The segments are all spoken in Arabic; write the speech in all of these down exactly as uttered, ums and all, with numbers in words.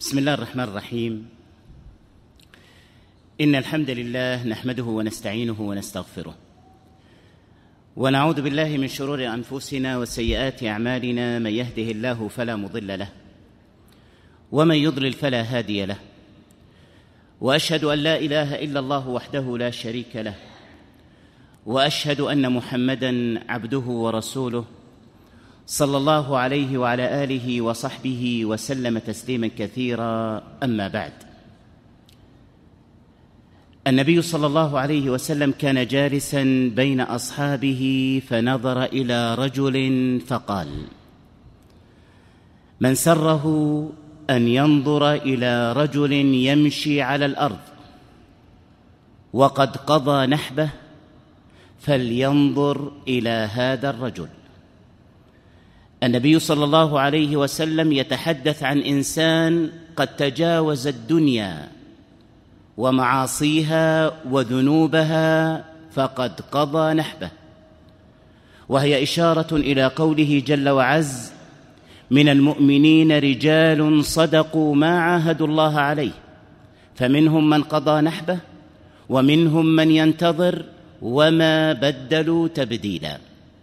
بسم الله الرحمن الرحيم. إن الحمد لله نحمده ونستعينه ونستغفره، ونعوذ بالله من شرور أنفسنا وسيئات أعمالنا. من يهده الله فلا مضل له، ومن يضلل فلا هادي له، وأشهد أن لا إله إلا الله وحده لا شريك له، وأشهد أن محمدًا عبده ورسوله صلى الله عليه وعلى آله وصحبه وسلم تسليماً كثيراً. أما بعد، النبي صلى الله عليه وسلم كان جالساً بين أصحابه فنظر إلى رجل فقال: من سره أن ينظر إلى رجل يمشي على الأرض وقد قضى نحبه فلينظر إلى هذا الرجل. النبي صلى الله عليه وسلم يتحدث عن إنسان قد تجاوز الدنيا ومعاصيها وذنوبها فقد قضى نحبه، وهي إشارة إلى قوله جل وعز: من المؤمنين رجال صدقوا ما عاهدوا الله عليه فمنهم من قضى نحبه ومنهم من ينتظر وما بدلوا تبديلا.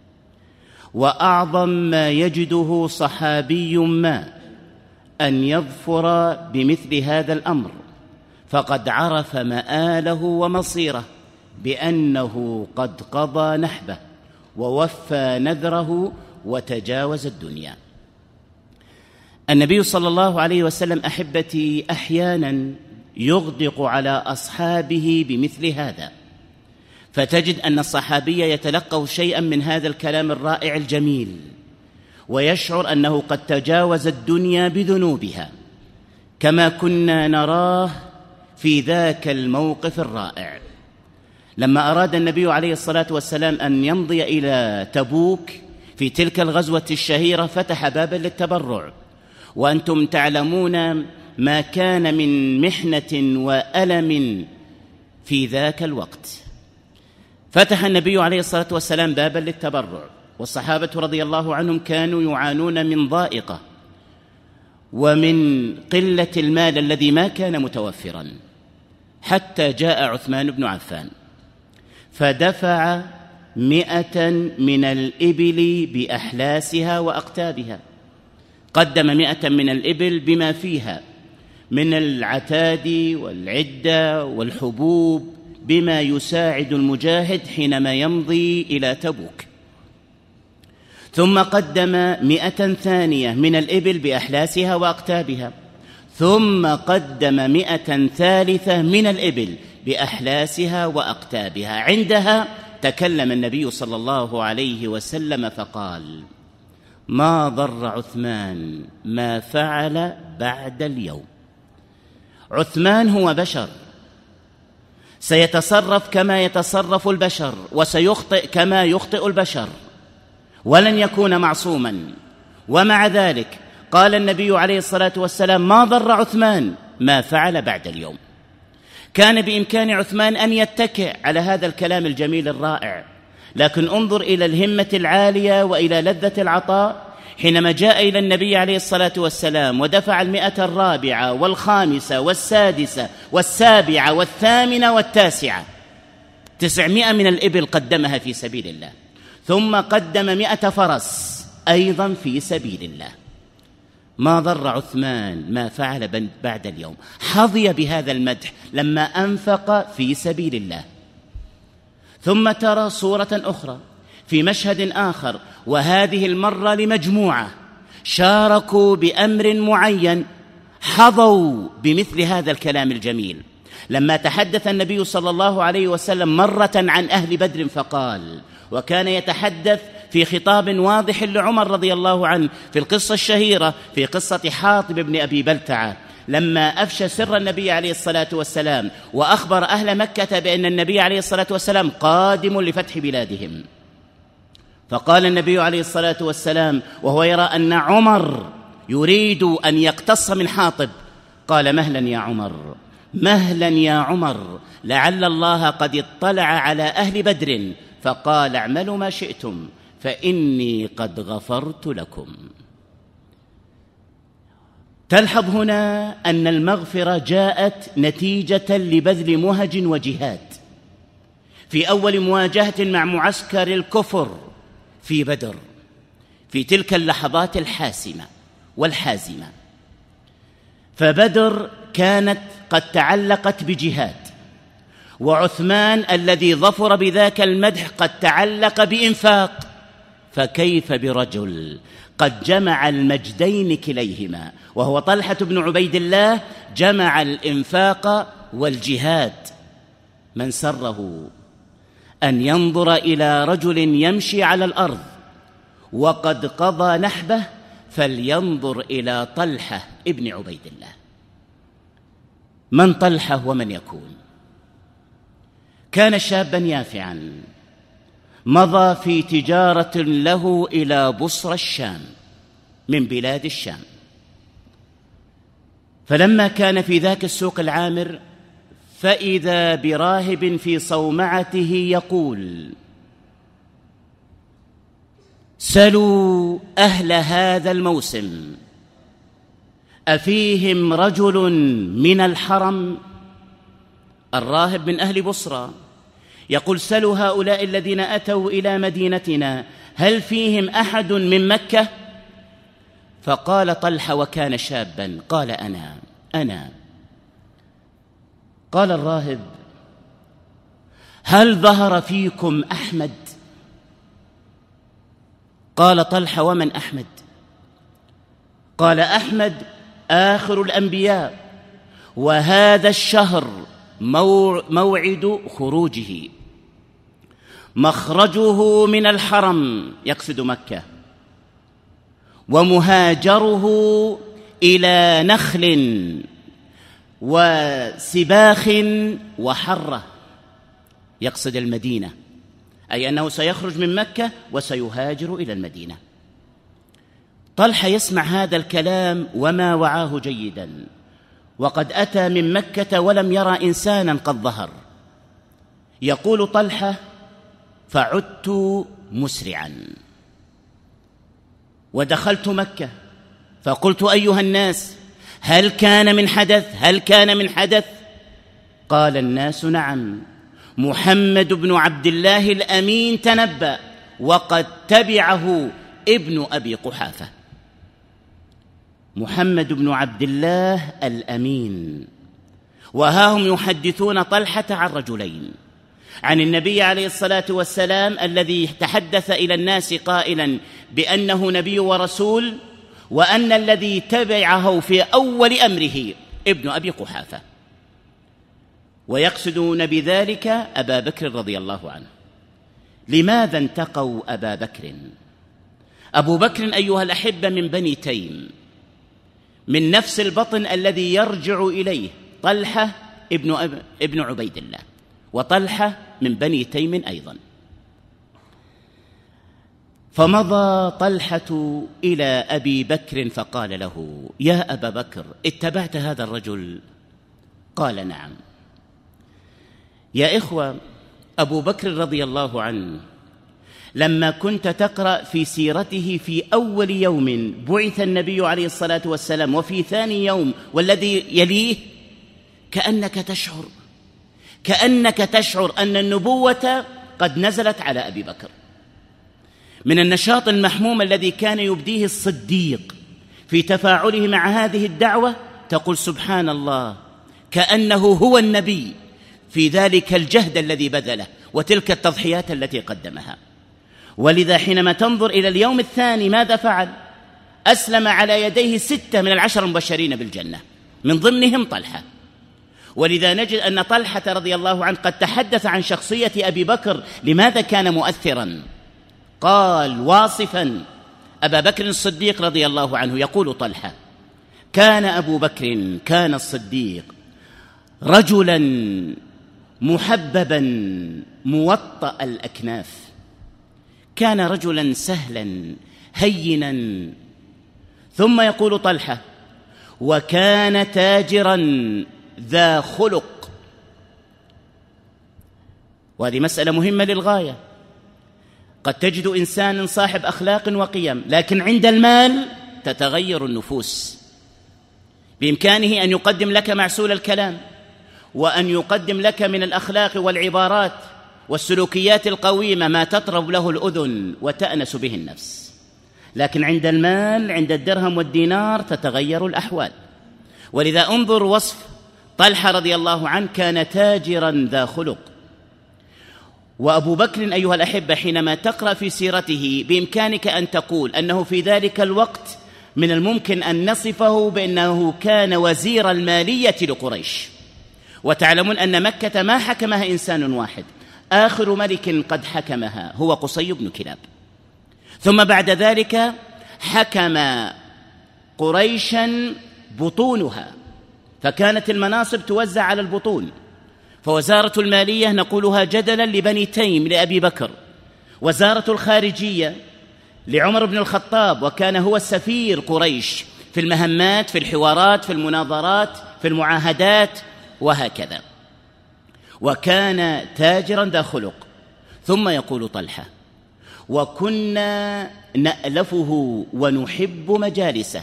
وأعظم ما يجده صحابي ما أن يظفر بمثل هذا الأمر، فقد عرف مآله ومصيره بأنه قد قضى نحبه ووفى نذره وتجاوز الدنيا. النبي صلى الله عليه وسلم أحبتي أحياناً يغدق على أصحابه بمثل هذا، فتجد أن الصحابي يتلقى شيئاً من هذا الكلام الرائع الجميل ويشعر أنه قد تجاوز الدنيا بذنوبها، كما كنا نراه في ذاك الموقف الرائع لما أراد النبي عليه الصلاة والسلام أن يمضي إلى تبوك في تلك الغزوة الشهيرة، فتح باباً للتبرع، وأنتم تعلمون ما كان من محنة وألم في ذاك الوقت. فتح النبي عليه الصلاة والسلام باباً للتبرع، والصحابة رضي الله عنهم كانوا يعانون من ضائقة ومن قلة المال الذي ما كان متوفراً، حتى جاء عثمان بن عفان فدفع مئة من الإبل بأحلاسها وأقتابها. قدم مئة من الإبل بما فيها من العتاد والعدة والحبوب، بما يساعد المجاهد حينما يمضي إلى تبوك. ثم قدم مئة ثانية من الإبل بأحلاسها وأقتابها، ثم قدم مئة ثالثة من الإبل بأحلاسها وأقتابها. عندها تكلم النبي صلى الله عليه وسلم فقال: ما ضر عثمان ما فعل بعد اليوم. عثمان هو بشر، سيتصرف كما يتصرف البشر، وسيخطئ كما يخطئ البشر، ولن يكون معصوما. ومع ذلك قال النبي عليه الصلاة والسلام: ما ضر عثمان ما فعل بعد اليوم. كان بإمكان عثمان أن يتكئ على هذا الكلام الجميل الرائع، لكن انظر إلى الهمة العالية وإلى لذة العطاء حينما جاء إلى النبي عليه الصلاة والسلام ودفع المئة الرابعة والخامسة والسادسة والسابعة والثامنة والتاسعة، تسعمائة من الإبل قدمها في سبيل الله، ثم قدم مئة فرس أيضا في سبيل الله. ما ضر عثمان ما فعل بعد اليوم. حظي بهذا المدح لما أنفق في سبيل الله. ثم ترى صورة أخرى في مشهد آخر، وهذه المرة لمجموعة شاركوا بأمر معين، حظوا بمثل هذا الكلام الجميل. لما تحدث النبي صلى الله عليه وسلم مرة عن أهل بدر فقال، وكان يتحدث في خطاب واضح لعمر رضي الله عنه في القصة الشهيرة، في قصة حاطب بن أبي بلتعة، لما أفشى سر النبي عليه الصلاة والسلام وأخبر أهل مكة بأن النبي عليه الصلاة والسلام قادم لفتح بلادهم. فقال النبي عليه الصلاة والسلام وهو يرى أن عمر يريد أن يقتص من حاطب، قال: مهلا يا عمر، مهلا يا عمر، لعل الله قد اطلع على أهل بدر فقال: اعملوا ما شئتم فإني قد غفرت لكم. تلحظ هنا أن المغفرة جاءت نتيجة لبذل مهج وجهاد في أول مواجهة مع معسكر الكفر في بدر، في تلك اللحظات الحاسمة والحازمة. فبدر كانت قد تعلقت بجهاد، وعثمان الذي ظفر بذاك المدح قد تعلق بإنفاق، فكيف برجل قد جمع المجدين كليهما، وهو طلحة بن عبيد الله، جمع الإنفاق والجهاد. من سره أن ينظر إلى رجل يمشي على الأرض وقد قضى نحبه فلينظر إلى طلحة ابن عبيد الله. من طلحة ومن يكون؟ كان شابا يافعا، مضى في تجارة له إلى بصرى الشام من بلاد الشام، فلما كان في ذاك السوق العامر فإذا براهب في صومعته يقول: سلوا أهل هذا الموسم أفيهم رجل من الحرم؟ الراهب من أهل بصرى يقول: سلوا هؤلاء الذين أتوا إلى مدينتنا هل فيهم أحد من مكة؟ فقال طلحة وكان شابا، قال: أنا أنا قال الراهب: هل ظهر فيكم أحمد؟ قال طلحة: ومن أحمد؟ قال: أحمد آخر الأنبياء، وهذا الشهر موعد خروجه، مخرجه من الحرم يقصد مكة، ومهاجره إلى نخل وسباخ وحرة يقصد المدينة، أي أنه سيخرج من مكة وسيهاجر إلى المدينة. طلحة يسمع هذا الكلام وما وعاه جيدا، وقد أتى من مكة ولم يرى إنسانا قد ظهر. يقول طلحة: فعدت مسرعا ودخلت مكة فقلت: أيها الناس، هل كان من حدث؟ هل كان من حدث؟ قال الناس: نعم، محمد بن عبد الله الأمين تنبأ، وقد تبعه ابن أبي قحافة. محمد بن عبد الله الأمين، وها هم يحدثون طلحة عن رجلين: عن النبي عليه الصلاة والسلام الذي تحدث إلى الناس قائلا بأنه نبي ورسول، وأن الذي تبعه في أول أمره ابن أبي قحافة، ويقصدون بذلك أبا بكر رضي الله عنه. لماذا انتقوا أبا بكر؟ أبو بكر أيها الأحبة من بني تيم، من نفس البطن الذي يرجع إليه طلحة ابن, أب... ابن عبيد الله، وطلحة من بني تيم أيضا. فمضى طلحة إلى أبي بكر فقال له: يا أبا بكر، اتبعت هذا الرجل؟ قال: نعم. يا إخوة، أبو بكر رضي الله عنه لما كنت تقرأ في سيرته في أول يوم بعث النبي عليه الصلاة والسلام وفي ثاني يوم والذي يليه، كأنك تشعر كأنك تشعر أن النبوة قد نزلت على أبي بكر، من النشاط المحموم الذي كان يبديه الصديق في تفاعله مع هذه الدعوة. تقول: سبحان الله، كأنه هو النبي في ذلك الجهد الذي بذله وتلك التضحيات التي قدمها. ولذا حينما تنظر إلى اليوم الثاني ماذا فعل؟ أسلم على يديه ستة من العشر المبشرين بالجنة، من ضمنهم طلحة. ولذا نجد أن طلحة رضي الله عنه قد تحدث عن شخصية أبي بكر، لماذا كان مؤثرا. قال واصفا أبا بكر الصديق رضي الله عنه، يقول طلحة: كان أبو بكر كان الصديق رجلا محببا موطأ الأكناف، كان رجلا سهلا هينا. ثم يقول طلحة: وكان تاجرا ذا خلق. وهذه مسألة مهمة للغاية. قد تجد إنسانا صاحب أخلاق وقيم، لكن عند المال تتغير النفوس. بإمكانه أن يقدم لك معسول الكلام، وأن يقدم لك من الأخلاق والعبارات والسلوكيات القويمة ما تطرب له الأذن وتأنس به النفس. لكن عند المال، عند الدرهم والدينار، تتغير الأحوال. ولذا انظر وصف طلحة رضي الله عنه، كان تاجرا ذا خلق. وأبو بكر أيها الأحبة حينما تقرأ في سيرته بإمكانك أن تقول أنه في ذلك الوقت من الممكن أن نصفه بأنه كان وزير المالية لقريش. وتعلمون أن مكة ما حكمها إنسان واحد، آخر ملك قد حكمها هو قصي بن كلاب، ثم بعد ذلك حكم قريشا بطونها، فكانت المناصب توزع على البطون. فوزارة المالية نقولها جدلا لبني تيم لأبي بكر، وزارة الخارجية لعمر بن الخطاب، وكان هو السفير قريش في المهمات، في الحوارات، في المناظرات، في المعاهدات، وهكذا. وكان تاجرا ذا خلق. ثم يقول طلحة: وكنا نألفه ونحب مجالسه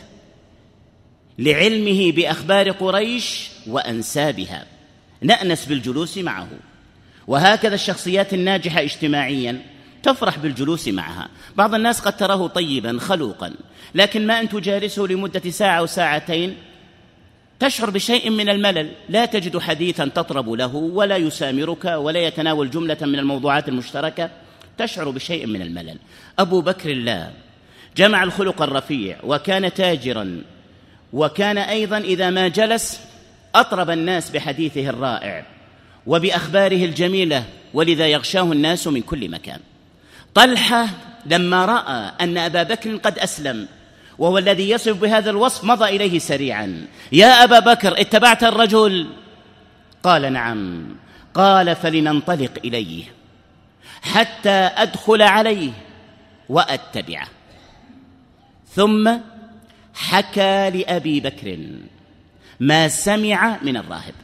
لعلمه بأخبار قريش وأنسابها، نأنس بالجلوس معه. وهكذا الشخصيات الناجحة اجتماعيا تفرح بالجلوس معها. بعض الناس قد تراه طيبا خلوقا، لكن ما أن تجالسه لمدة ساعة أو ساعتين تشعر بشيء من الملل، لا تجد حديثا تطرب له، ولا يسامرك، ولا يتناول جملة من الموضوعات المشتركة، تشعر بشيء من الملل. أبو بكر لا، جمع الخلق الرفيع، وكان تاجرا، وكان أيضا إذا ما جلس أطرب الناس بحديثه الرائع وبأخباره الجميلة، ولذا يغشاه الناس من كل مكان. طلحة لما رأى أن أبا بكر قد أسلم وهو الذي يصف بهذا الوصف، مضى إليه سريعا: يا أبا بكر، اتبعت الرجل؟ قال: نعم. قال: فلننطلق إليه حتى أدخل عليه وأتبعه. ثم حكى لأبي بكر ما سمع من الراهب.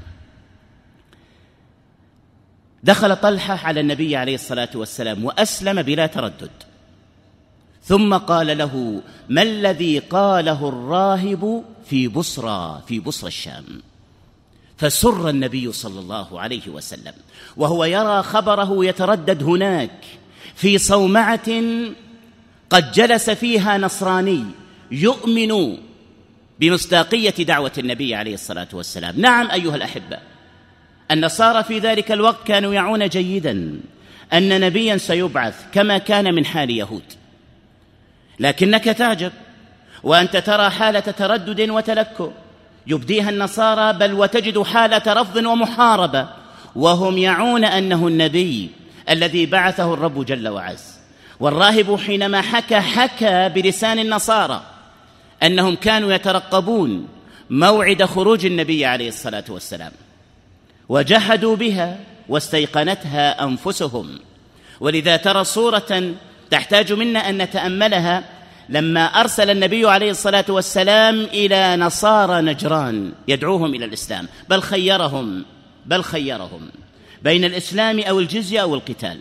دخل طلحة على النبي عليه الصلاة والسلام وأسلم بلا تردد، ثم قال له: ما الذي قاله الراهب في بصرى، في بصرى الشام؟ فسر النبي صلى الله عليه وسلم وهو يرى خبره يتردد هناك في صومعة قد جلس فيها نصراني يؤمن بمصداقية دعوة النبي عليه الصلاة والسلام. نعم أيها الأحبة، النصارى في ذلك الوقت كانوا يعون جيدا أن نبيا سيبعث كما كان من حال يهود، لكنك تعجب وأنت ترى حالة تردد وتلكؤ يبديها النصارى، بل وتجد حالة رفض ومحاربة، وهم يعون أنه النبي الذي بعثه الرب جل وعز. والراهب حينما حكى حكى بلسان النصارى أنهم كانوا يترقبون موعد خروج النبي عليه الصلاة والسلام، وجحدوا بها واستيقنتها أنفسهم. ولذا ترى صورة تحتاج منا أن نتأملها لما أرسل النبي عليه الصلاة والسلام إلى نصارى نجران يدعوهم إلى الإسلام، بل خيرهم بل خيرهم بين الإسلام أو الجزية أو القتال.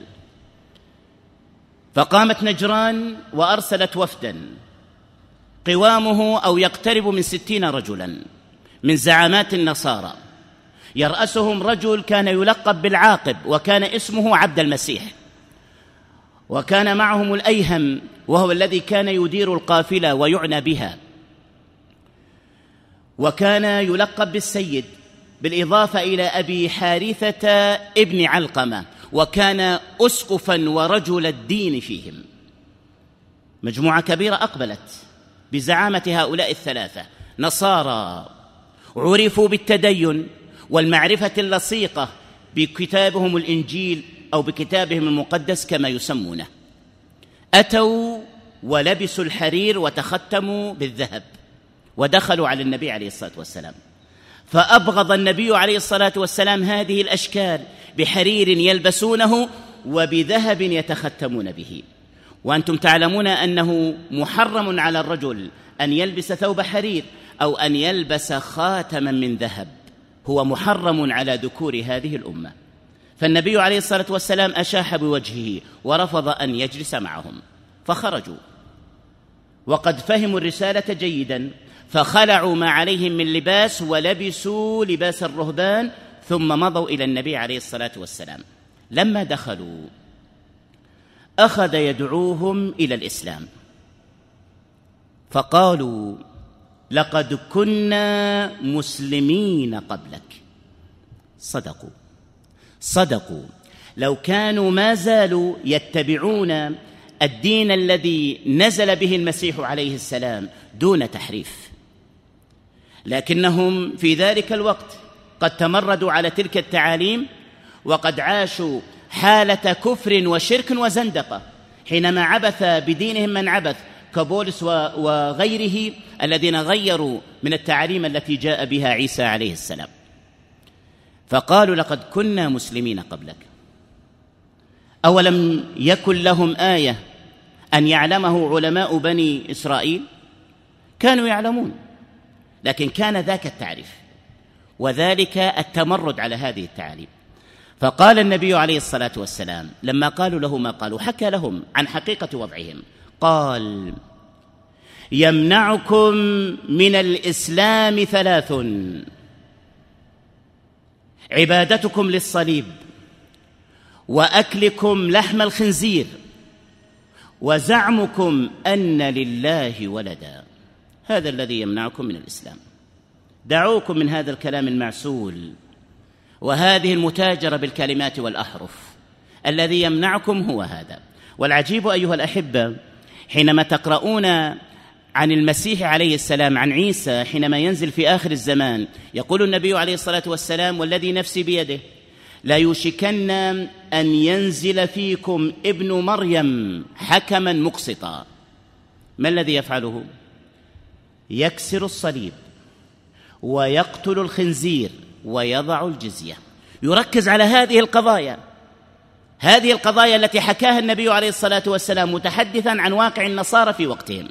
فقامت نجران وأرسلت وفدا قوامه أو يقترب من ستين رجلا من زعامات النصارى، يرأسهم رجل كان يلقب بالعاقب، وكان اسمه عبد المسيح، وكان معهم الأيهم وهو الذي كان يدير القافلة ويعنى بها، وكان يلقب بالسيد، بالإضافة إلى أبي حارثة ابن علقمة، وكان أسقفا ورجل الدين فيهم. مجموعة كبيرة أقبلت بزعامة هؤلاء الثلاثة، نصارى عرفوا بالتدين والمعرفة اللصيقة بكتابهم الإنجيل أو بكتابهم المقدس كما يسمونه. أتوا ولبسوا الحرير وتختموا بالذهب ودخلوا على النبي عليه الصلاة والسلام، فأبغض النبي عليه الصلاة والسلام هذه الأشكال بحرير يلبسونه وبذهب يتختمون به. وأنتم تعلمون أنه محرم على الرجل أن يلبس ثوب حرير أو أن يلبس خاتما من ذهب، هو محرم على ذكور هذه الأمة. فالنبي عليه الصلاة والسلام أشاح بوجهه ورفض أن يجلس معهم، فخرجوا وقد فهموا الرسالة جيدا، فخلعوا ما عليهم من لباس ولبسوا لباس الرهبان، ثم مضوا إلى النبي عليه الصلاة والسلام. لما دخلوا أخذ يدعوهم إلى الإسلام، فقالوا: لقد كنا مسلمين قبلك. صدقوا صدقوا لو كانوا ما زالوا يتبعون الدين الذي نزل به المسيح عليه السلام دون تحريف، لكنهم في ذلك الوقت قد تمردوا على تلك التعاليم، وقد عاشوا حالة كفر وشرك وزندقة حينما عبث بدينهم من عبث كبولس وغيره الذين غيروا من التعاليم التي جاء بها عيسى عليه السلام. فقالوا: لقد كنا مسلمين قبلك. أولم يكن لهم آية أن يعلمه علماء بني إسرائيل؟ كانوا يعلمون، لكن كان ذاك التعريف وذلك التمرد على هذه التعاليم. فقال النبي عليه الصلاة والسلام لما قالوا له ما قالوا، حكى لهم عن حقيقة وضعهم، قال: يمنعكم من الإسلام ثلاث: عبادتكم للصليب، وأكلكم لحم الخنزير، وزعمكم أن لله ولدا. هذا الذي يمنعكم من الإسلام. دعوكم من هذا الكلام المعسول وهذه المتاجرة بالكلمات والأحرف. الذي يمنعكم هو هذا. والعجيب أيها الأحبة، حينما تقرؤون عن المسيح عليه السلام، عن عيسى حينما ينزل في آخر الزمان، يقول النبي عليه الصلاة والسلام: والذي نفسي بيده لا يوشكن أن ينزل فيكم ابن مريم حكما مقسطا. ما الذي يفعله؟ يكسر الصليب ويقتل الخنزير ويضع الجزية. يركز على هذه القضايا، هذه القضايا التي حكاها النبي عليه الصلاة والسلام متحدثا عن واقع النصارى في وقتهم.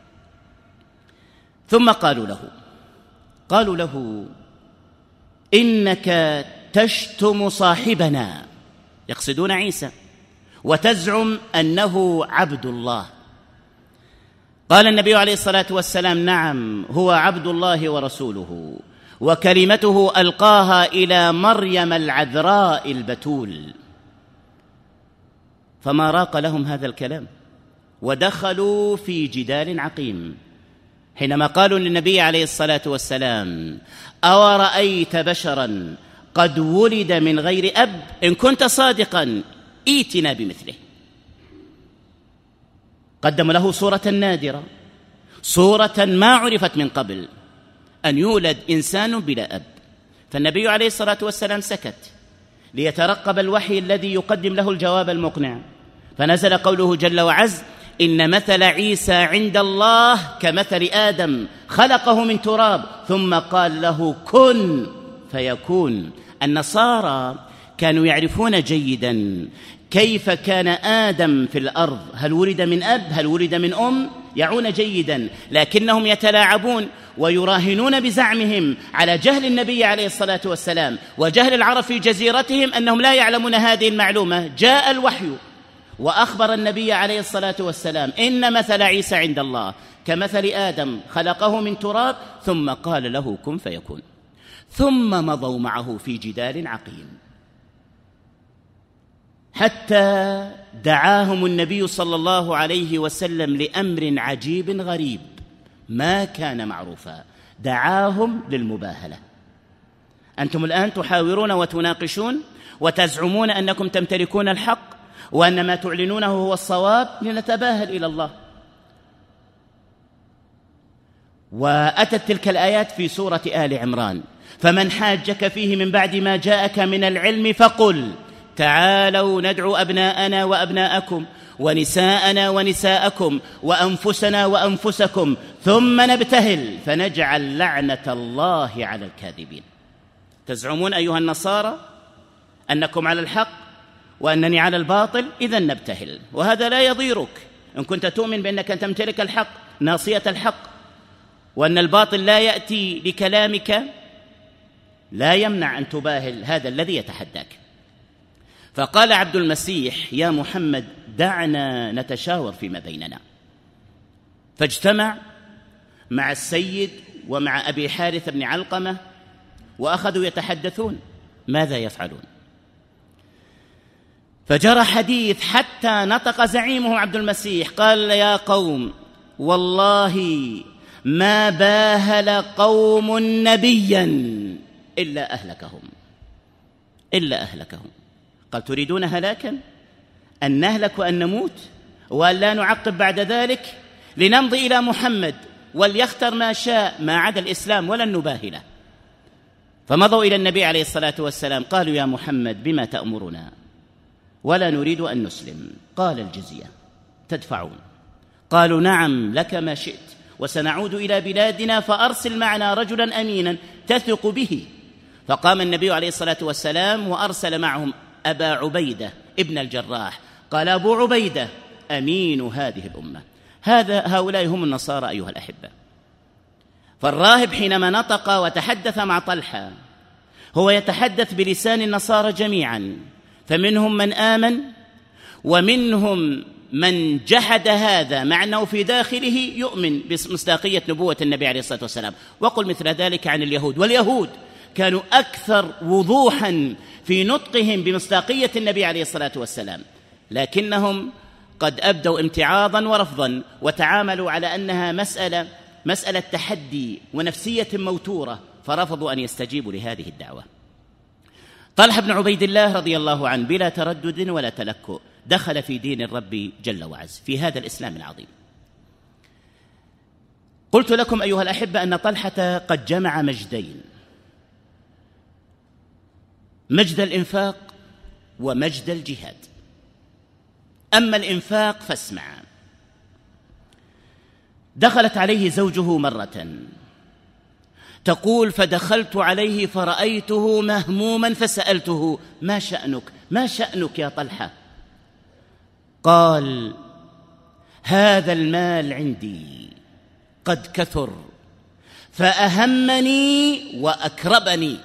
ثم قالوا له قالوا له إنك تشتم صاحبنا، يقصدون عيسى، وتزعم أنه عبد الله. قال النبي عليه الصلاة والسلام: نعم، هو عبد الله ورسوله، وكلمته ألقاها إلى مريم العذراء البتول. فما راق لهم هذا الكلام، ودخلوا في جدال عقيم حينما قالوا للنبي عليه الصلاة والسلام: أورأيت بشرا قد ولد من غير أب؟ إن كنت صادقا ائتنا بمثله. قدم له صورة نادرة، صورة ما عرفت من قبل، أن يولد إنسان بلا أب. فالنبي عليه الصلاة والسلام سكت ليترقب الوحي الذي يقدم له الجواب المقنع. فنزل قوله جل وعز: إن مثل عيسى عند الله كمثل آدم خلقه من تراب ثم قال له كن فيكون. النصارى كانوا يعرفون جيدا كيف كان آدم في الأرض، هل ولد من أب هل ولد من أم، يعون جيدا، لكنهم يتلاعبون ويراهنون بزعمهم على جهل النبي عليه الصلاة والسلام وجهل العرب في جزيرتهم أنهم لا يعلمون هذه المعلومة. جاء الوحي وأخبر النبي عليه الصلاة والسلام: إن مثل عيسى عند الله كمثل آدم خلقه من تراب ثم قال له كن فيكون. ثم مضوا معه في جدال عقيم حتى دعاهم النبي صلى الله عليه وسلم لأمر عجيب غريب ما كان معروفا. دعاهم للمباهلة. أنتم الآن تحاورون وتناقشون وتزعمون أنكم تمتلكون الحق وأن ما تعلنونه هو الصواب، لنتباهل إلى الله. وأتت تلك الآيات في سورة آل عمران: فمن حاجك فيه من بعد ما جاءك من العلم فقل تعالوا ندعو أبناءنا وأبناءكم ونساءنا ونساءكم وأنفسنا وأنفسكم ثم نبتهل فنجعل لعنة الله على الكاذبين. تزعمون أيها النصارى أنكم على الحق وأنني على الباطل، إذن نبتهل، وهذا لا يضيرك إن كنت تؤمن بأنك تمتلك الحق، ناصية الحق، وأن الباطل لا يأتي لكلامك، لا يمنع أن تباهل هذا الذي يتحداك. فقال عبد المسيح: يا محمد دعنا نتشاور فيما بيننا. فاجتمع مع السيد ومع أبي حارث بن علقمة، وأخذوا يتحدثون ماذا يفعلون. فجرى حديث حتى نطق زعيمه عبد المسيح قال: يا قوم والله ما باهل قوم نبيا إلا أهلكهم إلا أهلكهم قال: تريدون هلاكا؟ أن نهلك وأن نموت وأن لا نعقب بعد ذلك؟ لنمضي إلى محمد وليختر ما شاء ما عدا الإسلام ولن نباهله. فمضوا إلى النبي عليه الصلاة والسلام قالوا: يا محمد بما تأمرنا؟ ولا نريد أن نسلم. قال: الجزية تدفعون. قالوا: نعم لك ما شئت، وسنعود إلى بلادنا فأرسل معنا رجلا أمينا تثق به. فقام النبي عليه الصلاة والسلام وأرسل معهم أبا عبيدة ابن الجراح. قال أبو عبيدة أمين هذه الأمة. هذا هؤلاء هم النصارى أيها الأحبة. فالراهب حينما نطق وتحدث مع طلحة هو يتحدث بلسان النصارى جميعا، فمنهم من آمن ومنهم من جحد هذا، مع أنه في داخله يؤمن بمصداقية نبوة النبي عليه الصلاة والسلام. وقل مثل ذلك عن اليهود، واليهود كانوا أكثر وضوحا في نطقهم بمصداقية النبي عليه الصلاة والسلام، لكنهم قد أبدوا امتعاضا ورفضا، وتعاملوا على أنها مسألة مسألة تحدي ونفسية موتورة، فرفضوا أن يستجيبوا لهذه الدعوة. طلحة بن عبيد الله رضي الله عنه بلا تردد ولا تلكؤ دخل في دين الرب جل وعز في هذا الإسلام العظيم. قلت لكم أيها الأحبة أن طلحة قد جمع مجدين: مجد الإنفاق ومجد الجهاد. أما الإنفاق فاسمع. دخلت عليه زوجه مرة تقول: فدخلت عليه فرأيته مهموما فسألته: ما شأنك ما شأنك يا طلحة؟ قال: هذا المال عندي قد كثر فأهمني وأكربني.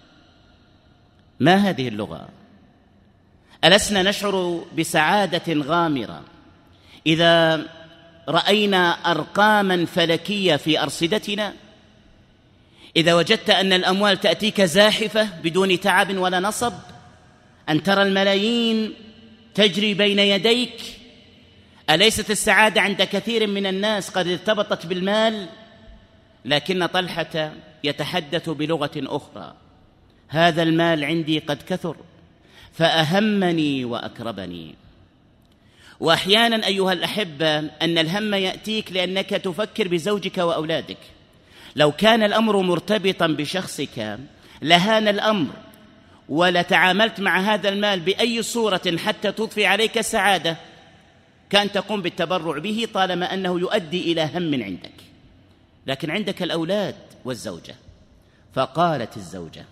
ما هذه اللغة؟ ألسنا نشعر بسعادة غامرة إذا رأينا أرقاما فلكية في أرصدتنا؟ إذا وجدت أن الأموال تأتيك زاحفة بدون تعب ولا نصب، أن ترى الملايين تجري بين يديك، أليست السعادة عند كثير من الناس قد ارتبطت بالمال؟ لكن طلحة يتحدث بلغة أخرى: هذا المال عندي قد كثر فأهمني وأكربني. وأحيانا أيها الأحبة أن الهم يأتيك لأنك تفكر بزوجك وأولادك. لو كان الأمر مرتبطا بشخصك لهان الأمر، ولتعاملت مع هذا المال بأي صورة حتى تضفي عليك السعادة، كان تقوم بالتبرع به طالما أنه يؤدي إلى هم عندك. لكن عندك الأولاد والزوجة. فقالت الزوجة،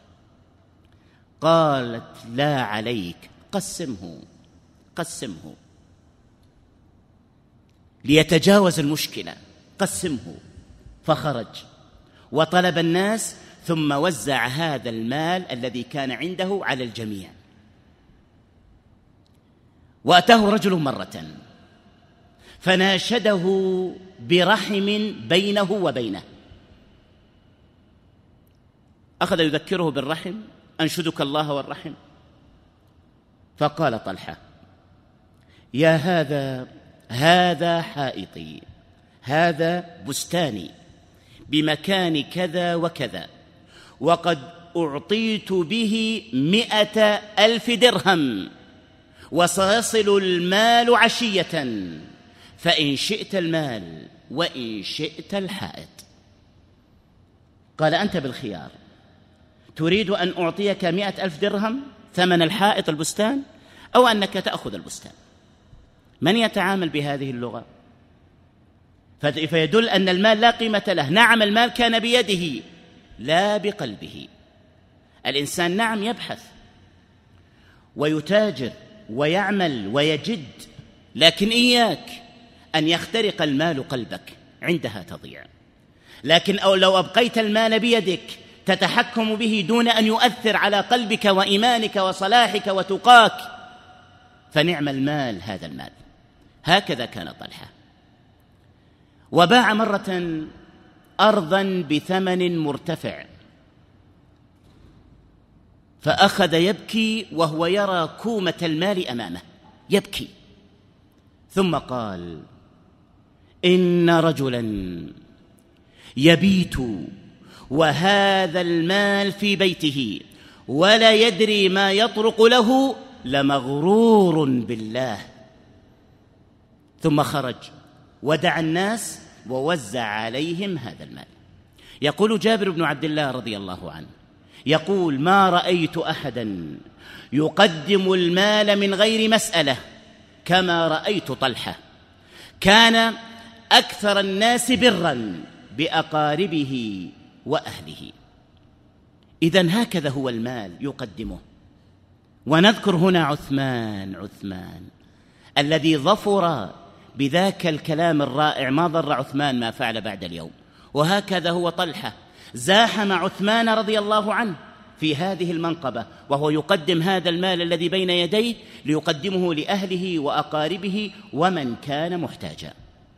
قالت: لا عليك، قسمه قسمه ليتجاوز المشكلة، قسمه. فخرج وطلب الناس ثم وزع هذا المال الذي كان عنده على الجميع. وأتاه رجل مرة فناشده برحم بينه وبينه، أخذ يذكره بالرحم: أنشدك الله والرحم. فقال طلحة: يا هذا هذا حائطي، هذا بستاني بمكان كذا وكذا، وقد أعطيت به مئة ألف درهم، وسيصل المال عشية، فإن شئت المال وإن شئت الحائط. قال: أنت بالخيار، تريد أن أعطيك مئة ألف درهم ثمن الحائط البستان، أو أنك تأخذ البستان؟ من يتعامل بهذه اللغة؟ فيدل أن المال لا قيمة له. نعم المال كان بيده لا بقلبه. الإنسان نعم يبحث ويتاجر ويعمل ويجد، لكن إياك أن يخترق المال قلبك، عندها تضيع. لكن أو لو أبقيت المال بيدك تتحكم به دون أن يؤثر على قلبك وإيمانك وصلاحك وتقاك، فنعم المال هذا المال. هكذا كان طلحة. وباع مرة أرضا بثمن مرتفع، فأخذ يبكي وهو يرى كومة المال أمامه، يبكي، ثم قال: إن رجلا يبيت وهذا المال في بيته ولا يدري ما يطرق له لمغرور بالله. ثم خرج ودعا الناس ووزع عليهم هذا المال. يقول جابر بن عبد الله رضي الله عنه، يقول: ما رأيت أحدا يقدم المال من غير مسألة كما رأيت طلحة، كان أكثر الناس برا بأقاربه وأهله. إذن هكذا هو المال يقدمه. ونذكر هنا عثمان عثمان الذي ظفر بذاك الكلام الرائع: ما ضر عثمان ما فعل بعد اليوم. وهكذا هو طلحة، زاحم عثمان رضي الله عنه في هذه المنقبة، وهو يقدم هذا المال الذي بين يديه ليقدمه لأهله وأقاربه ومن كان محتاجا.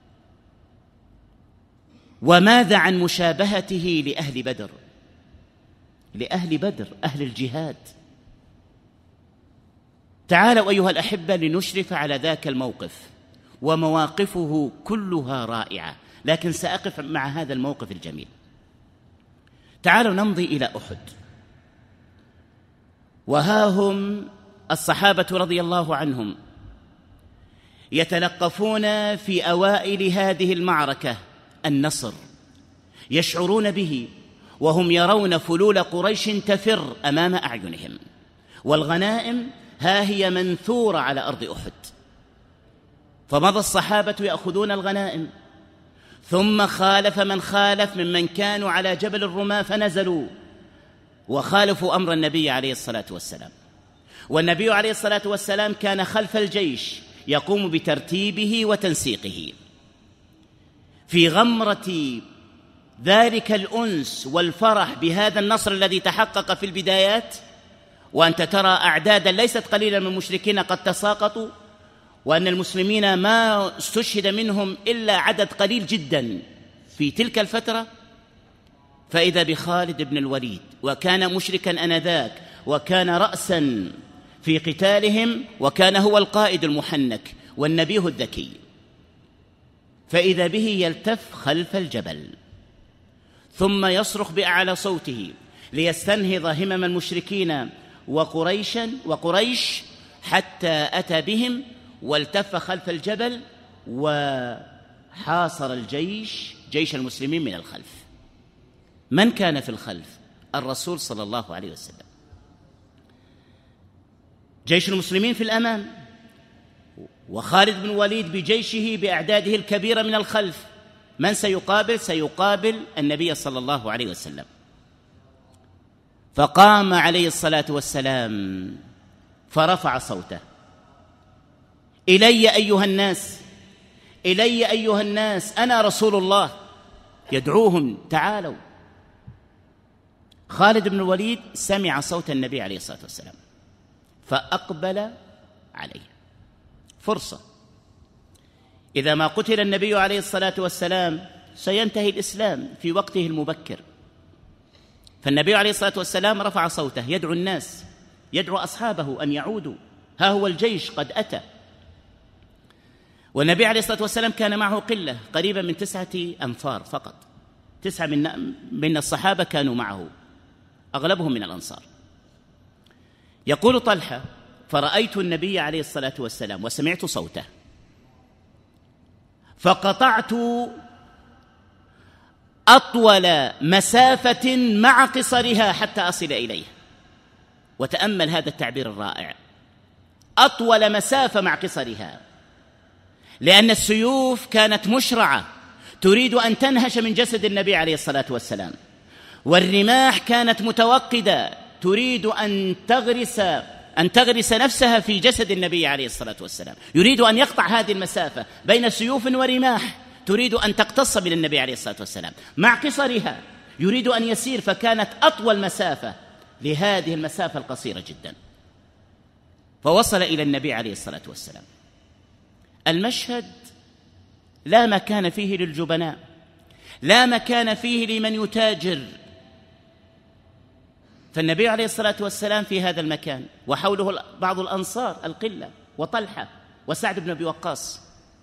وماذا عن مشابهته لأهل بدر؟ لأهل بدر، أهل الجهاد. تعالوا أيها الأحبة لنشرف على ذاك الموقف، ومواقفه كلها رائعة، لكن سأقف مع هذا الموقف الجميل. تعالوا نمضي إلى أحد، وها هم الصحابة رضي الله عنهم يتلقفون في أوائل هذه المعركة النصر، يشعرون به وهم يرون فلول قريش تفر أمام أعينهم، والغنائم ها هي منثورة على أرض أحد. فمضى الصحابة يأخذون الغنائم، ثم خالف من خالف ممن كانوا على جبل الرماة فنزلوا وخالفوا أمر النبي عليه الصلاة والسلام. والنبي عليه الصلاة والسلام كان خلف الجيش يقوم بترتيبه وتنسيقه. في غمرة ذلك الأنس والفرح بهذا النصر الذي تحقق في البدايات، وأنت ترى أعدادا ليست قليلا من المشركين قد تساقطوا، وأن المسلمين ما استشهد منهم إلا عدد قليل جدا في تلك الفترة، فإذا بخالد بن الوليد، وكان مشركا أنذاك، وكان رأسا في قتالهم، وكان هو القائد المحنك والنبيه الذكي، فإذا به يلتف خلف الجبل ثم يصرخ بأعلى صوته ليستنهض همم المشركين وقريشا وقريش، حتى أتى بهم والتف خلف الجبل وحاصر الجيش جيش المسلمين من الخلف. من كان في الخلف؟ الرسول صلى الله عليه وسلم. جيش المسلمين في الأمام، وخالد بن الوليد بجيشه بأعداده الكبيرة من الخلف. من سيقابل؟ سيقابل النبي صلى الله عليه وسلم. فقام عليه الصلاة والسلام فرفع صوته: إلي أيها الناس، إلي أيها الناس، أنا رسول الله. يدعوهم: تعالوا. خالد بن الوليد سمع صوت النبي عليه الصلاة والسلام فأقبل عليه. فرصة، إذا ما قتل النبي عليه الصلاة والسلام سينتهي الإسلام في وقته المبكر. فالنبي عليه الصلاة والسلام رفع صوته يدعو الناس، يدعو أصحابه أن يعودوا، ها هو الجيش قد أتى. والنبي عليه الصلاة والسلام كان معه قلة قريبة من تسعة أنفار فقط، تسعة من, من الصحابة كانوا معه، أغلبهم من الأنصار. يقول طلحة: فرأيت النبي عليه الصلاة والسلام وسمعت صوته، فقطعت أطول مسافة مع قصرها حتى أصل إليه. وتأمل هذا التعبير الرائع: أطول مسافة مع قصرها، لأن السيوف كانت مشرعة تريد أن تنهش من جسد النبي عليه الصلاة والسلام، والرماح كانت متوقدة تريد أن تغرس أن تغرس نفسها في جسد النبي عليه الصلاة والسلام. يريد أن يقطع هذه المسافة بين سيوف ورماح تريد أن تقتص من النبي عليه الصلاة والسلام مع قصرها، يريد أن يسير، فكانت أطول مسافة لهذه المسافة القصيرة جدا. فوصل إلى النبي عليه الصلاة والسلام. المشهد لا مكان فيه للجبناء، لا مكان فيه لمن يتاجر. فالنبي عليه الصلاة والسلام في هذا المكان، وحوله بعض الأنصار القلة وطلحة وسعد بن أبي وقاص.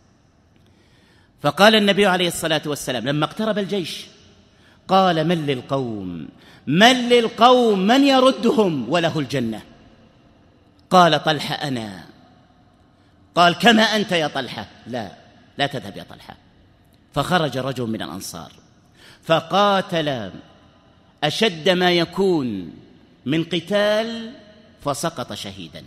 فقال النبي عليه الصلاة والسلام لما اقترب الجيش قال: من للقوم من للقوم من يردهم وله الجنة؟ قال: طلحة أنا. قال: كما أنت يا طلحة؟ لا لا تذهب يا طلحة. فخرج رجل من الأنصار فقاتل أشد ما يكون من قتال فسقط شهيدا.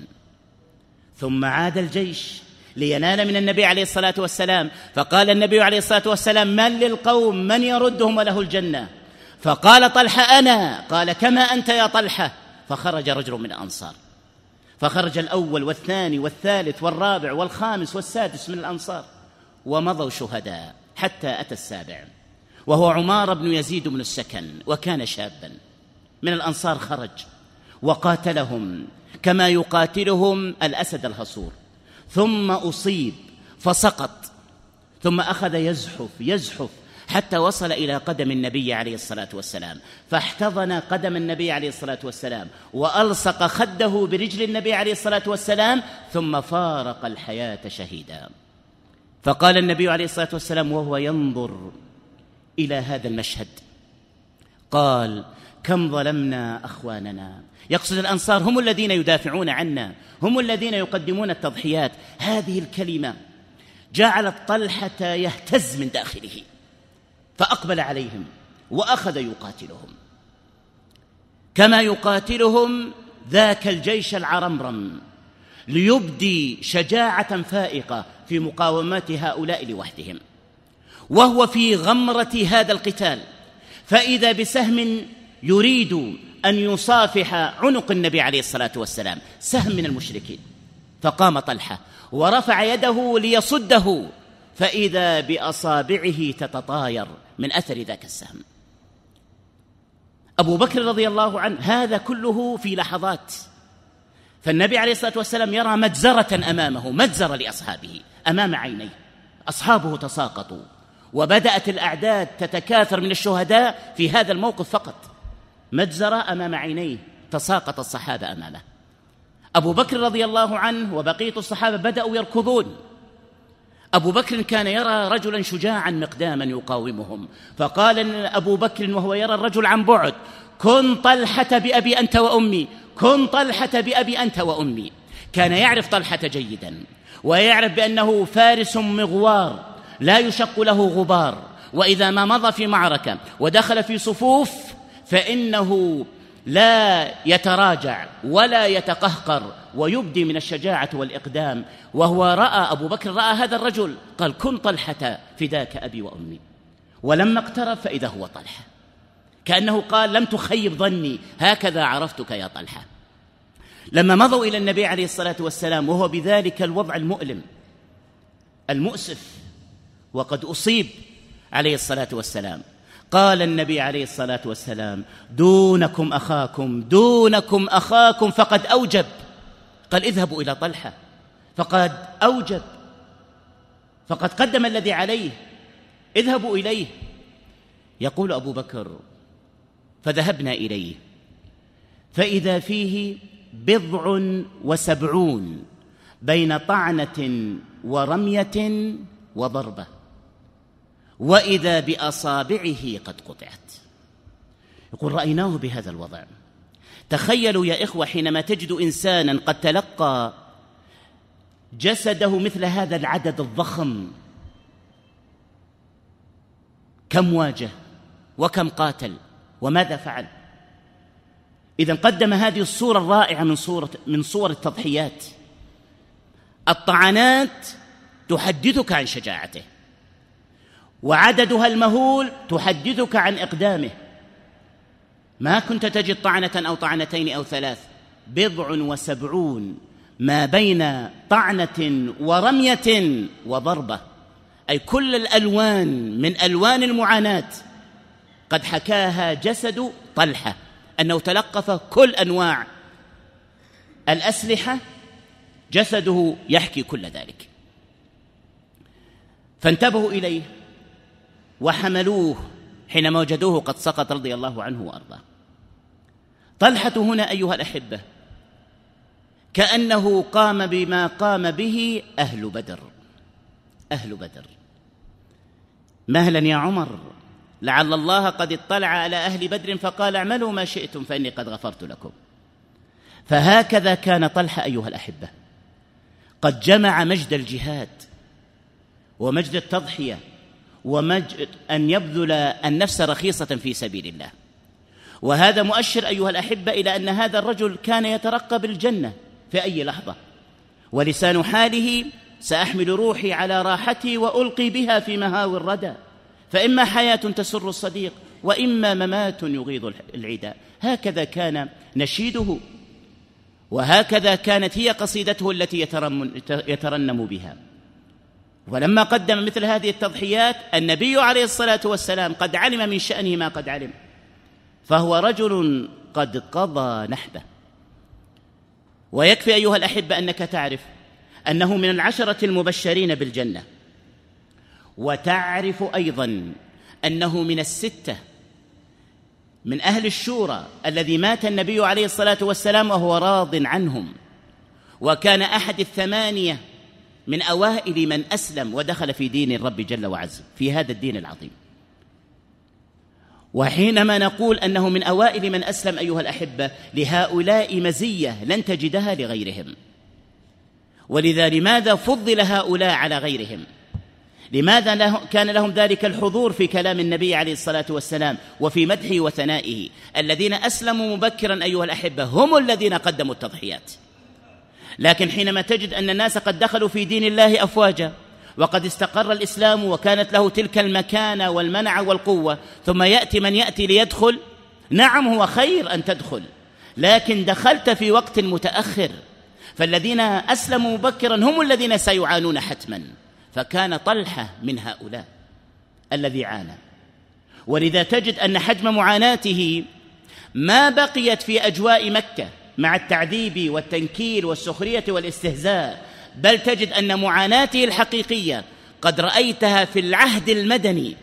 ثم عاد الجيش لينال من النبي عليه الصلاة والسلام، فقال النبي عليه الصلاة والسلام: من للقوم من يردهم وله الجنة؟ فقال طلحة: أنا. قال: كما أنت يا طلحة. فخرج رجل من الأنصار، فخرج الأول والثاني والثالث والرابع والخامس والسادس من الأنصار، ومضوا شهداء حتى أتى السابع وهو عمار بن يزيد بن السكن، وكان شابا من الأنصار. خرج وقاتلهم كما يقاتلهم الأسد الهصور، ثم أصيب فسقط، ثم أخذ يزحف يزحف حتى وصل إلى قدم النبي عليه الصلاة والسلام، فاحتضن قدم النبي عليه الصلاة والسلام وألصق خده برجل النبي عليه الصلاة والسلام، ثم فارق الحياة شهيدا. فقال النبي عليه الصلاة والسلام وهو ينظر إلى هذا المشهد، قال: كم ظلمنا أخواننا. يقصد الأنصار، هم الذين يدافعون عنا، هم الذين يقدمون التضحيات. هذه الكلمة جعلت طلحة يهتز من داخله، فأقبل عليهم وأخذ يقاتلهم كما يقاتلهم ذاك الجيش العرمرم، ليبدي شجاعة فائقة في مقاومة هؤلاء لوحدهم، وهو في غمرة هذا القتال، فإذا بسهم يريد أن يصافح عنق النبي عليه الصلاة والسلام، سهم من المشركين. فقام طلحة ورفع يده ليصده، فإذا بأصابعه تتطاير من أثر ذاك السهم. أبو بكر رضي الله عنه هذا كله في لحظات، فالنبي عليه الصلاة والسلام يرى مجزرة أمامه، مجزرة لأصحابه أمام عينيه، أصحابه تساقطوا، وبدأت الأعداد تتكاثر من الشهداء في هذا الموقف فقط، مجزرة أمام عينيه، تساقط الصحابة أمامه. أبو بكر رضي الله عنه وبقية الصحابة بدأوا يركضون. أبو بكر كان يرى رجلا شجاعا مقداما يقاومهم، فقال أبو بكر وهو يرى الرجل عن بعد: كن طلحة بأبي أنت وأمي، كن طلحة بأبي أنت وأمي. كان يعرف طلحة جيدا، ويعرف بأنه فارس مغوار لا يشق له غبار، وإذا ما مضى في معركة ودخل في صفوف فإنه لا يتراجع ولا يتقهقر، ويبدي من الشجاعة والإقدام. وهو رأى أبو بكر رأى هذا الرجل، قال: كن طلحة فداك أبي وأمي. ولما اقترب فإذا هو طلحة، كأنه قال: لم تخيب ظني، هكذا عرفتك يا طلحة. لما مضوا إلى النبي عليه الصلاة والسلام وهو بذلك الوضع المؤلم المؤسف وقد أصيب عليه الصلاة والسلام، قال النبي عليه الصلاة والسلام: دونكم أخاكم دونكم أخاكم فقد أوجب. قال: اذهبوا إلى طلحة فقد أوجب، فقد قدم الذي عليه، اذهبوا إليه. يقول أبو بكر: فذهبنا إليه فإذا فيه بضع وسبعون بين طعنة ورمية وضربة، وإذا بأصابعه قد قطعت. يقول: رأيناه بهذا الوضع. تخيلوا يا إخوة حينما تجد إنسانا قد تلقى جسده مثل هذا العدد الضخم، كم واجه وكم قاتل وماذا فعل. إذن قدم هذه الصورة الرائعة من صورة من صور التضحيات. الطعنات تحدثك عن شجاعته، وعددها المهول تحدثك عن إقدامه. ما كنت تجد طعنة أو طعنتين أو ثلاث، بضع وسبعون ما بين طعنة ورمية وضربة، أي كل الألوان من ألوان المعاناة قد حكاها جسد طلحة، أنه تلقف كل أنواع الأسلحة، جسده يحكي كل ذلك. فانتبهوا إليه وحملوه حينما وجدوه قد سقط رضي الله عنه وأرضاه. طلحة هنا أيها الأحبة كأنه قام بما قام به أهل بدر. أهل بدر مهلا يا عمر، لعل الله قد اطلع على أهل بدر فقال اعملوا ما شئتم فإني قد غفرت لكم. فهكذا كان طلحة أيها الأحبة، قد جمع مجد الجهاد ومجد التضحية ومجد أن يبذل النفس رخيصة في سبيل الله. وهذا مؤشر أيها الأحبة إلى أن هذا الرجل كان يترقب الجنة في أي لحظة، ولسان حاله سأحمل روحي على راحتي وألقي بها في مهاوي الردى، فإما حياة تسر الصديق وإما ممات يغيظ العداء. هكذا كان نشيده، وهكذا كانت هي قصيدته التي يترنم بها. ولما قدم مثل هذه التضحيات النبي عليه الصلاة والسلام قد علم من شأنه ما قد علم، فهو رجل قد قضى نحبه. ويكفي أيها الأحبة أنك تعرف أنه من العشرة المبشرين بالجنة، وتعرف أيضا أنه من الستة من أهل الشورى الذي مات النبي عليه الصلاة والسلام وهو راض عنهم، وكان أحد الثمانية من أوائل من أسلم ودخل في دين الرب جل وعز، في هذا الدين العظيم. وحينما نقول أنه من أوائل من أسلم أيها الأحبة، لهؤلاء مزية لن تجدها لغيرهم. ولذا لماذا فضل هؤلاء على غيرهم؟ لماذا له كان لهم ذلك الحضور في كلام النبي عليه الصلاة والسلام وفي مدحه وثنائه؟ الذين أسلموا مبكرا أيها الأحبة هم الذين قدموا التضحيات. لكن حينما تجد أن الناس قد دخلوا في دين الله أفواجا وقد استقر الإسلام وكانت له تلك المكانة والمنع والقوة، ثم يأتي من يأتي ليدخل، نعم هو خير أن تدخل، لكن دخلت في وقت متأخر، فالذين أسلموا مبكرا هم الذين سيعانون حتما. فكان طلحة من هؤلاء الذي عانى. ولذا تجد أن حجم معاناته ما بقيت في أجواء مكة مع التعذيب والتنكيل والسخرية والاستهزاء، بل تجد أن معاناته الحقيقية قد رأيتها في العهد المدني.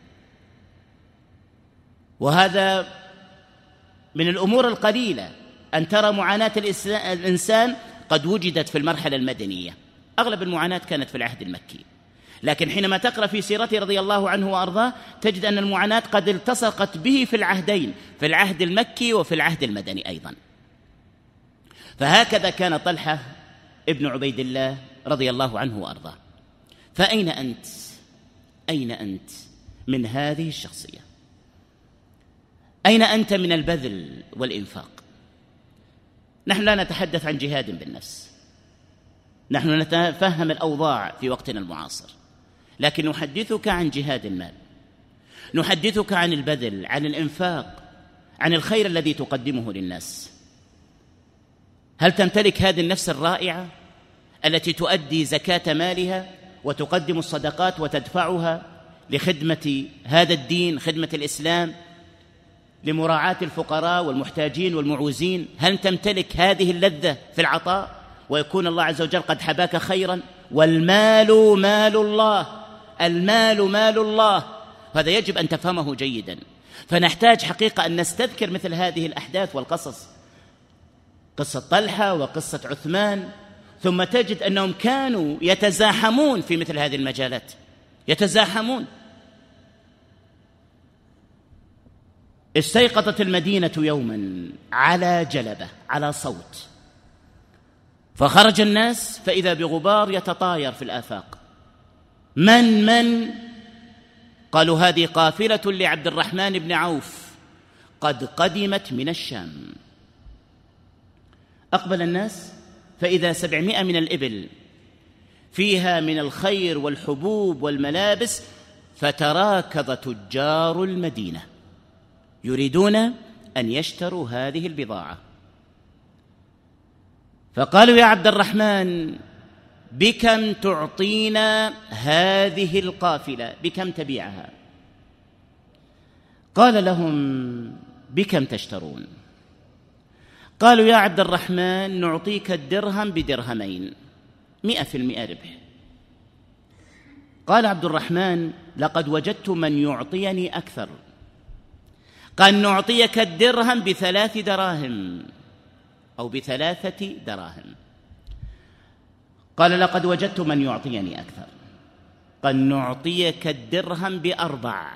وهذا من الأمور القليلة أن ترى معاناة الإنسان قد وجدت في المرحلة المدنية. أغلب المعاناة كانت في العهد المكي، لكن حينما تقرأ في سيرته رضي الله عنه وأرضاه تجد أن المعاناة قد التصقت به في العهدين، في العهد المكي وفي العهد المدني أيضا. فهكذا كان طلحة ابن عبيد الله رضي الله عنه وأرضاه. فأين أنت؟ أين أنت من هذه الشخصية؟ أين أنت من البذل والإنفاق؟ نحن لا نتحدث عن جهاد بالنفس، نحن نتفهم الأوضاع في وقتنا المعاصر، لكن نحدثك عن جهاد المال، نحدثك عن البذل، عن الإنفاق، عن الخير الذي تقدمه للناس. هل تمتلك هذه النفس الرائعة التي تؤدي زكاة مالها وتقدم الصدقات وتدفعها لخدمة هذا الدين، خدمة الإسلام، لمراعاة الفقراء والمحتاجين والمعوزين؟ هل تمتلك هذه اللذة في العطاء ويكون الله عز وجل قد حباك خيرا؟ والمال مال الله، المال مال الله، هذا يجب أن تفهمه جيدا. فنحتاج حقيقة أن نستذكر مثل هذه الأحداث والقصص، قصة طلحة وقصة عثمان، ثم تجد أنهم كانوا يتزاحمون في مثل هذه المجالات، يتزاحمون. استيقظت المدينة يوما على جلبة، على صوت، فخرج الناس فإذا بغبار يتطاير في الآفاق. من من؟ قالوا هذه قافلة لعبد الرحمن بن عوف قد قدمت من الشام. أقبل الناس فإذا سبعمائة من الإبل فيها من الخير والحبوب والملابس، فتراكض تجار المدينة يريدون أن يشتروا هذه البضاعة. فقالوا يا عبد الرحمن بكم تعطينا هذه القافلة، بكم تبيعها؟ قال لهم بكم تشترون؟ قالوا يا عبد الرحمن نعطيك الدرهم بدرهمين، مئة في المئة ربح. قال عبد الرحمن: لقد وجدت من يعطيني أكثر. قال: نعطيك الدرهم بثلاث دراهم أو بثلاثة دراهم. قال: لقد وجدت من يعطيني أكثر. قال: نعطيك الدرهم بأربع.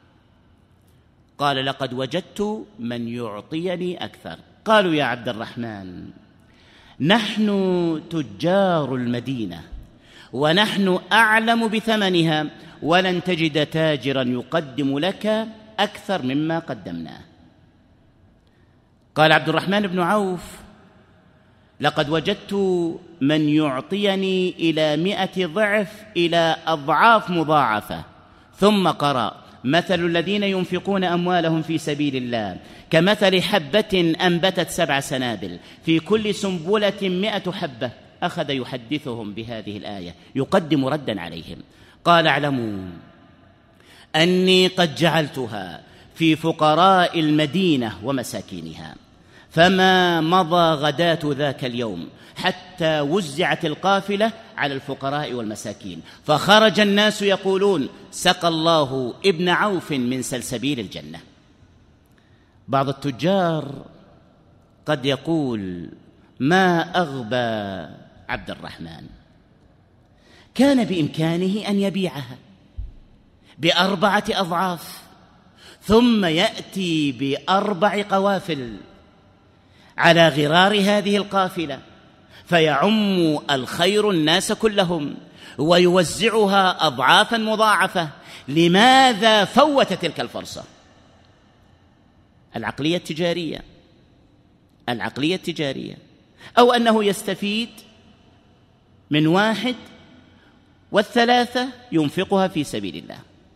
قال: لقد وجدت من يعطيني أكثر. قالوا: يا عبد الرحمن، نحن تجار المدينة ونحن أعلم بثمنها، ولن تجد تاجرا يقدم لك أكثر مما قدمناه. قال عبد الرحمن بن عوف: لقد وجدت من يعطيني إلى مئة ضعف، إلى أضعاف مضاعفة. ثم قرأ: مثل الذين ينفقون أموالهم في سبيل الله كمثل حبة أنبتت سبع سنابل في كل سنبلة مئة حبة. أخذ يحدثهم بهذه الآية، يقدم ردا عليهم. قال: اعلموا أني قد جعلتها في فقراء المدينة ومساكينها، فما مضى غداة ذاك اليوم حتى وزعت القافلة على الفقراء والمساكين، فخرج الناس يقولون: سقى الله ابن عوف من سلسبيل الجنة. بعض التجار قد يقول: ما أغبى عبد الرحمن، كان بإمكانه أن يبيعها بأربعة أضعاف ثم يأتي بأربع قوافل على غرار هذه القافلة فيعم الخير الناس كلهم ويوزعها أضعافا مضاعفة. لماذا فوت تلك الفرصة؟ العقلية التجارية، العقلية التجارية، أو أنه يستفيد من واحد والثلاثة ينفقها في سبيل الله.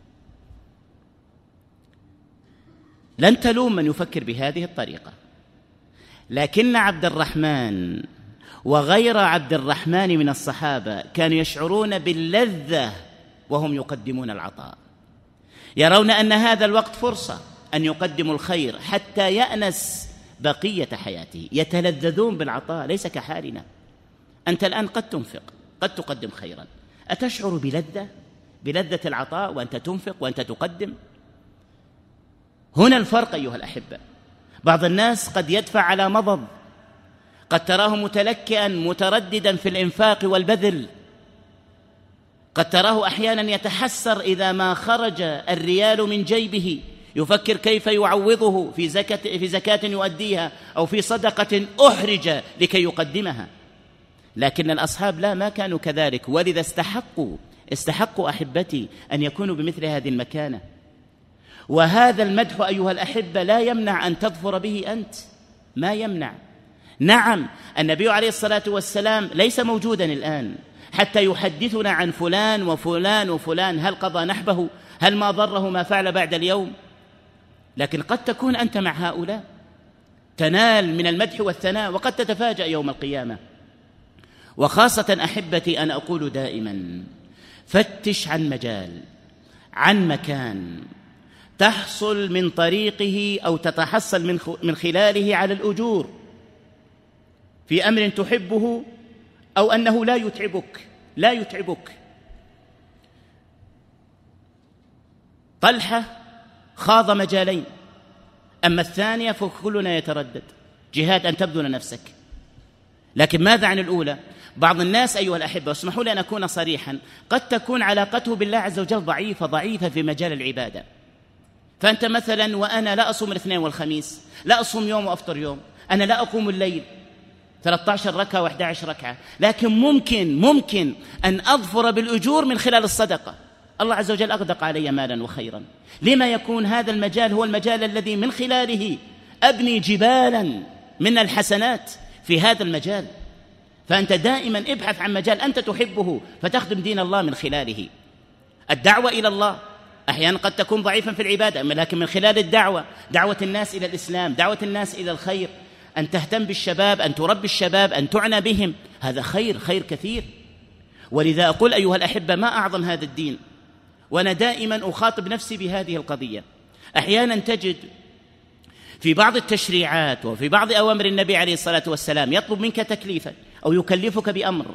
لن تلوم من يفكر بهذه الطريقة، لكن عبد الرحمن وغير عبد الرحمن من الصحابة كانوا يشعرون باللذة وهم يقدمون العطاء، يرون أن هذا الوقت فرصة أن يقدموا الخير حتى يأنس بقية حياته، يتلذذون بالعطاء. ليس كحالنا، أنت الآن قد تنفق، قد تقدم خيرا، أتشعر بلذة بلذة العطاء وأنت تنفق وأنت تقدم؟ هنا الفرق أيها الأحبة. بعض الناس قد يدفع على مضض، قد تراه متلكئا مترددا في الإنفاق والبذل، قد تراه أحيانا يتحسر إذا ما خرج الريال من جيبه، يفكر كيف يعوضه في زكاة, في زكاة يؤديها أو في صدقة أحرج لكي يقدمها. لكن الأصحاب لا، ما كانوا كذلك، ولذا استحقوا استحقوا أحبتي أن يكونوا بمثل هذه المكانة. وهذا المدح أيها الأحبة لا يمنع أن تظفر به أنت، ما يمنع. نعم، النبي عليه الصلاة والسلام ليس موجودا الآن حتى يحدثنا عن فلان وفلان وفلان، هل قضى نحبه، هل ما ضره ما فعل بعد اليوم، لكن قد تكون أنت مع هؤلاء تنال من المدح والثناء وقد تتفاجأ يوم القيامة. وخاصة أحبتي أنا أقول دائما: فتش عن مجال، عن مكان تحصل من طريقه أو تتحصل من خلاله على الأجور في أمر تحبه أو أنه لا يتعبك لا يتعبك طلحة خاض مجالين، أما الثانية فكلنا يتردد، جهاد أن تبذل نفسك. لكن ماذا عن الأولى؟ بعض الناس أيها الأحبة، اسمحوا لي أن أكون صريحا، قد تكون علاقته بالله عز وجل ضعيفة ضعيفة في مجال العبادة. فأنت مثلا وأنا لا أصوم الاثنين والخميس، لا أصوم يوم وأفطر يوم، أنا لا أقوم الليل ثلاثة عشر ركعة وأحد عشر ركعة، لكن ممكن ممكن أن أظفر بالأجور من خلال الصدقة. الله عز وجل أغدق علي مالا وخيرا، لما يكون هذا المجال هو المجال الذي من خلاله أبني جبالا من الحسنات في هذا المجال. فأنت دائما ابحث عن مجال أنت تحبه فتخدم دين الله من خلاله. الدعوة إلى الله أحيانا قد تكون ضعيفا في العبادة، لكن من خلال الدعوة، دعوة الناس إلى الإسلام، دعوة الناس إلى الخير، أن تهتم بالشباب، أن تربي الشباب، أن تعنى بهم، هذا خير خير كثير. ولذا أقول أيها الأحبة: ما أعظم هذا الدين. وأنا دائما أخاطب نفسي بهذه القضية. أحيانا تجد في بعض التشريعات وفي بعض أوامر النبي عليه الصلاة والسلام يطلب منك تكليفا أو يكلفك بأمر،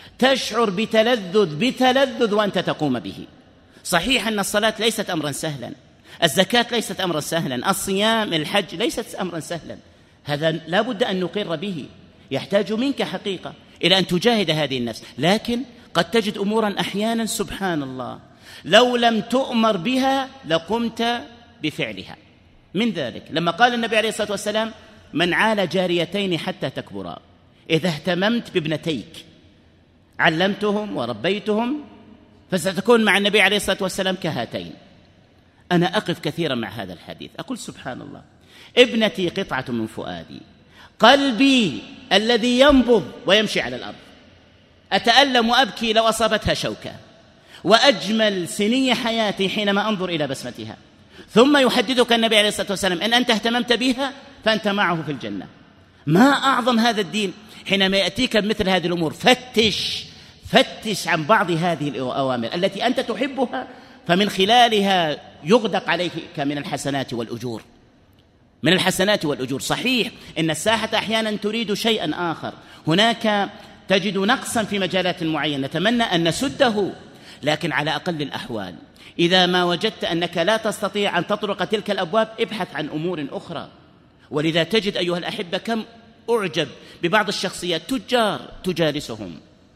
تشعر بتلذذ بتلذذ وأنت تقوم به. صحيح أن الصلاة ليست أمرا سهلا، الزكاة ليست أمرا سهلا، الصيام الحج ليست أمرا سهلا، هذا لا بد أن نقر به، يحتاج منك حقيقة إلى أن تجاهد هذه النفس. لكن قد تجد أمورا أحيانا سبحان الله لو لم تؤمر بها لقمت بفعلها. من ذلك لما قال النبي عليه الصلاة والسلام: من عال جاريتين حتى تكبرا، إذا اهتممت بابنتيك علمتهم وربيتهم فستكون مع النبي عليه الصلاة والسلام كهاتين. أنا أقف كثيرا مع هذا الحديث أقول سبحان الله، ابنتي قطعة من فؤادي، قلبي الذي ينبض ويمشي على الأرض، أتألم وأبكي لو أصابتها شوكة، وأجمل سني حياتي حينما أنظر إلى بسمتها. ثم يحدثك النبي عليه الصلاة والسلام إن أنت اهتممت بها فأنت معه في الجنة. ما أعظم هذا الدين حينما يأتيك بمثل هذه الأمور. فتش فتش عن بعض هذه الأوامر التي أنت تحبها، فمن خلالها يغدق عليك من الحسنات والأجور، من الحسنات والأجور. صحيح إن الساحة أحيانا تريد شيئا آخر، هناك تجد نقصا في مجالات معينة نتمنى أن نسده، لكن على أقل الأحوال إذا ما وجدت أنك لا تستطيع أن تطرق تلك الأبواب ابحث عن أمور أخرى. ولذا تجد أيها الأحبة كم أعجب ببعض الشخصيات، تجار تجالسهم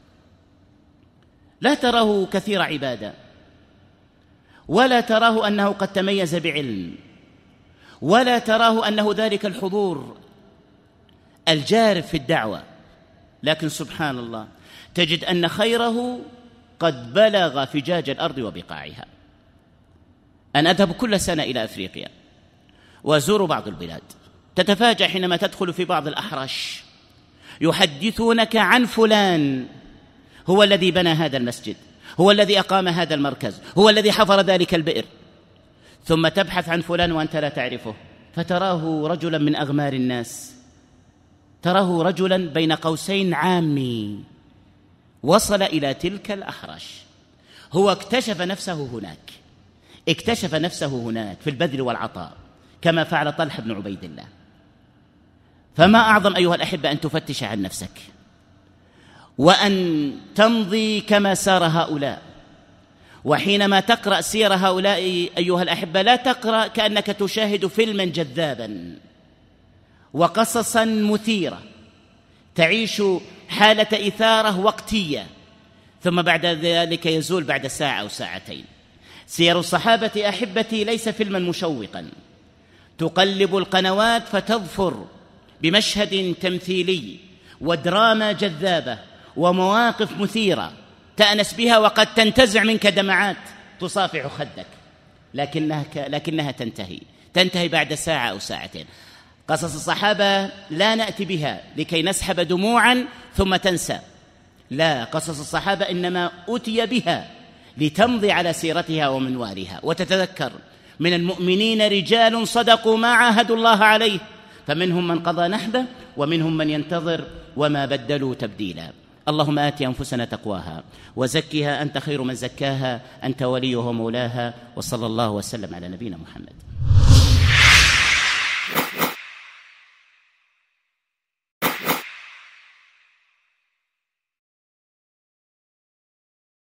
لا تراه كثير عبادة، ولا تراه أنه قد تميز بعلم، ولا تراه أنه ذلك الحضور الجارف في الدعوة، لكن سبحان الله تجد أن خيره قد بلغ فجاج الأرض وبقاعها. أنا أذهب كل سنة إلى أفريقيا وأزور بعض البلاد، تتفاجأ حينما تدخل في بعض الأحرش يحدثونك عن فلان هو الذي بنى هذا المسجد، هو الذي أقام هذا المركز، هو الذي حفر ذلك البئر. ثم تبحث عن فلان وأنت لا تعرفه، فتراه رجلا من أغمار الناس، تراه رجلا بين قوسين عامي وصل إلى تلك الأحرش. هو اكتشف نفسه هناك، اكتشف نفسه هناك في البذل والعطاء كما فعل طلحة بن عبيد الله. فما أعظم أيها الأحبة أن تفتش عن نفسك وأن تمضي كما سار هؤلاء. وحينما تقرأ سير هؤلاء أيها الأحبة لا تقرأ كأنك تشاهد فيلما جذابا وقصصا مثيرة، تعيش حالة إثارة وقتية ثم بعد ذلك يزول بعد ساعة أو ساعتين. سير الصحابة أحبتي ليس فيلما مشوقا تقلب القنوات فتظفر بمشهد تمثيلي ودراما جذابة ومواقف مثيرة تأنس بها وقد تنتزع منك دمعات تصافح خدك، لكنها, لكنها تنتهي تنتهي بعد ساعة أو ساعتين. قصص الصحابة لا نأتي بها لكي نسحب دموعا ثم تنسى، لا، قصص الصحابة إنما أتي بها لتمضي على سيرتها ومنوالها وتتذكر من المؤمنين رجال صدقوا ما عاهدوا الله عليه، فمنهم من قضى نحبه ومنهم من ينتظر وما بدلوا تبديلا. اللهم آت أنفسنا تقواها وزكها أنت خير من زكاها، أنت وليها ومولاها، وصلى الله وسلم على نبينا محمد.